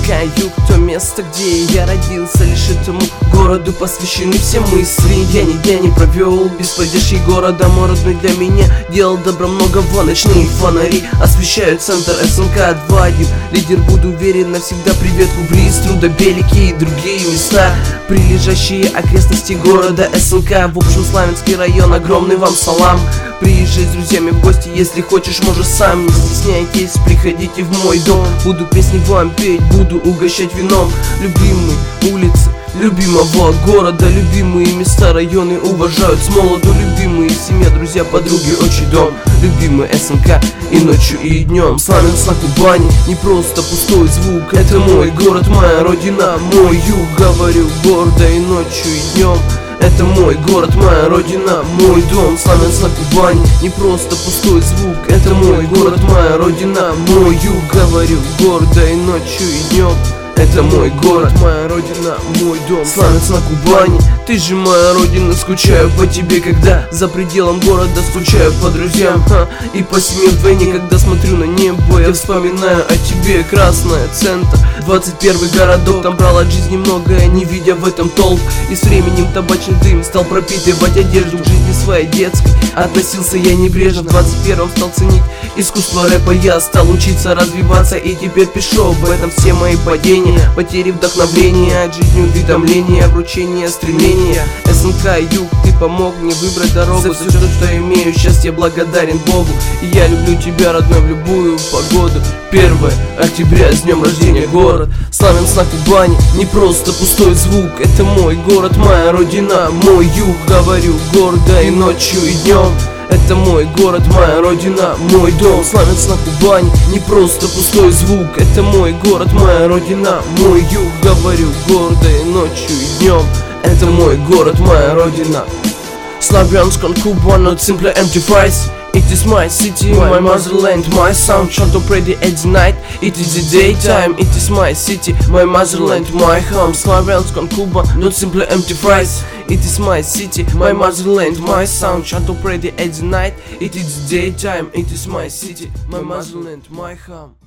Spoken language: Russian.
СНК Юг, то место, где я родился. Лишь этому городу посвящены все мысли. Я ни дня не провел без поддержки города. Мой родной для меня делал добро много. Ночные фонари освещают центр СНК 2.1. Лидер, буду уверен навсегда. Привет, Кублис, Трудобелики и другие места, прилежащие окрестности города СНК. В общем, Славянский район, огромный вам салам. Приезжай с друзьями в гости, если хочешь, можешь сам. Не стесняйтесь, приходите в мой дом. Буду песни вам петь, буду угощать вином. Любимые улицы любимого города, любимые места, районы уважают с молоду. Любимые семья, друзья, подруги, отчий дом. Любимый СНК и ночью, и днем. Славянск на Кубани, не просто пустой звук. Это мой город, моя родина, мой юг. Говорю гордо и ночью, и днем. Это мой город, моя родина, мой дом. Славянск на Кубани, не просто пустой звук. Это мой город, моя родина, мой юг. Говорю гордо и ночью, и днем. Это мой город, моя родина, мой дом. Славянск на Кубани, ты же моя родина. Скучаю по тебе, когда за пределом города. Скучаю по друзьям, и по семье вдвойне. Когда смотрю на небо, я вспоминаю о тебе. Красная, центр, 21 городок. Там брал от жизни многое, не видя в этом толк. И с временем табачный дым стал пропитывать одежду. К жизни своей детской относился я небрежно. В 21-м стал ценить искусство рэпа. Я стал учиться, развиваться, и теперь пишу об этом все мои падения. Потери вдохновения, от жизни уведомления, обручения, стремления. СНК Юг, ты помог мне выбрать дорогу. За все, что имею, сейчас я благодарен Богу. И я люблю тебя, родной, в любую погоду. 1 октября, с днем рождения, город Славянск на Кубани, не просто пустой звук. Это мой город, моя родина, мой юг. Говорю гордо и ночью, и днем. Это мой город, моя родина, мой дом. Славянск на Кубани, не просто пустой звук. Это мой город, моя родина, мой юг. Говорю гордо и ночью, и днем. Это мой город, моя родина. Славянск on Cuba, not simply empty phrase. It is my city, my motherland, my sound shone to pretty at the night. It is the daytime, it is my city, my motherland, my home. Славянск on Cuba, not simply empty phrase. It is my city, my motherland, my sound shone to pretty at the night. It is the daytime, it is my city, my motherland, my home.